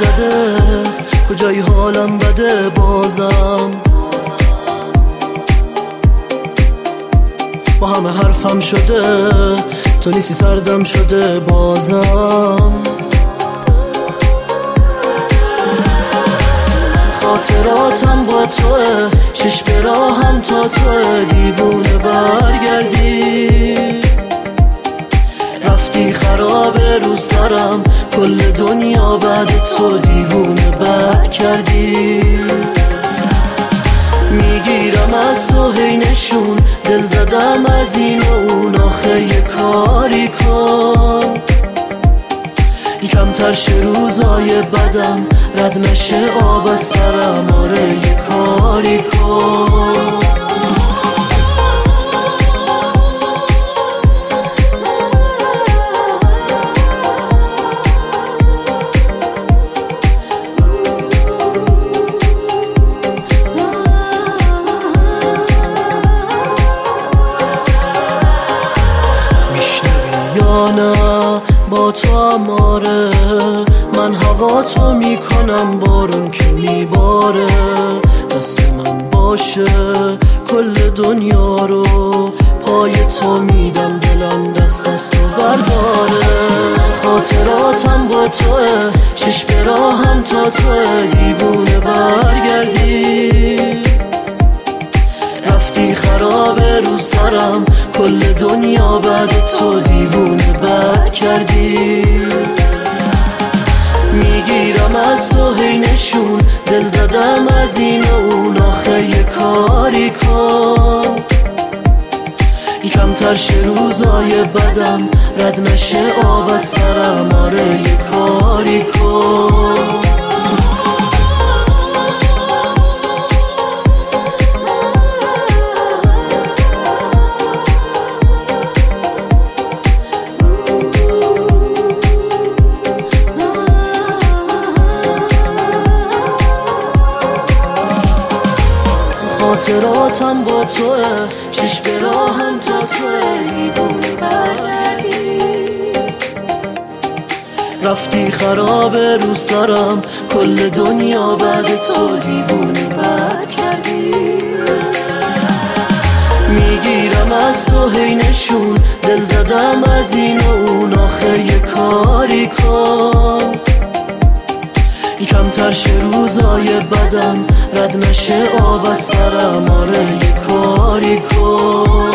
زده، کجای حالم بده بازم. با همه حرفم شده، تو نیستی سردم شده بازم. خاطراتم با توه، چشم به راهم تا توه، دیوونه برگردی. رفتی خرابه رو سرم، کل دنیا بعد تو، دیوونه بد کردی. میگیرم از تو هی نشون، دل زدم از این و اون، آخه یه کاری کن کمتر شه روزای بدم، رد نشه آب از سرم، آره یه کاری کن. یا نه با تو اماره، من هوا تو میکنم بارون که میباره. دست من باشه کل دنیا رو، پای تو میدم دلم دست از تو برداره. خاطراتم با توه، چشم به راهم تا توه، دیوونه برگردی. رفتی خرابه رو سرم، کل دنیا بعد تو، دیوونه بد کردی. میگیرم از تو هی نشون، دل زدم از این و اون، آخه یه کاری کن کمتر شه روزای بدم، رد نشه آب از سرم، آره یه کاری کن. خاطراتم با توه، چشم به راهم تا توه، دیوونه برگردی. رفتی خرابه رو سرم، کل دنیا بعد تو، دیوونه بد کردی. میگیرم از تو هی نشون، دل زدم از این و اون، آخه یه کاری کن کمتر شه روزای بدم، رد نشه آب از سرم، آره یه کاری کن.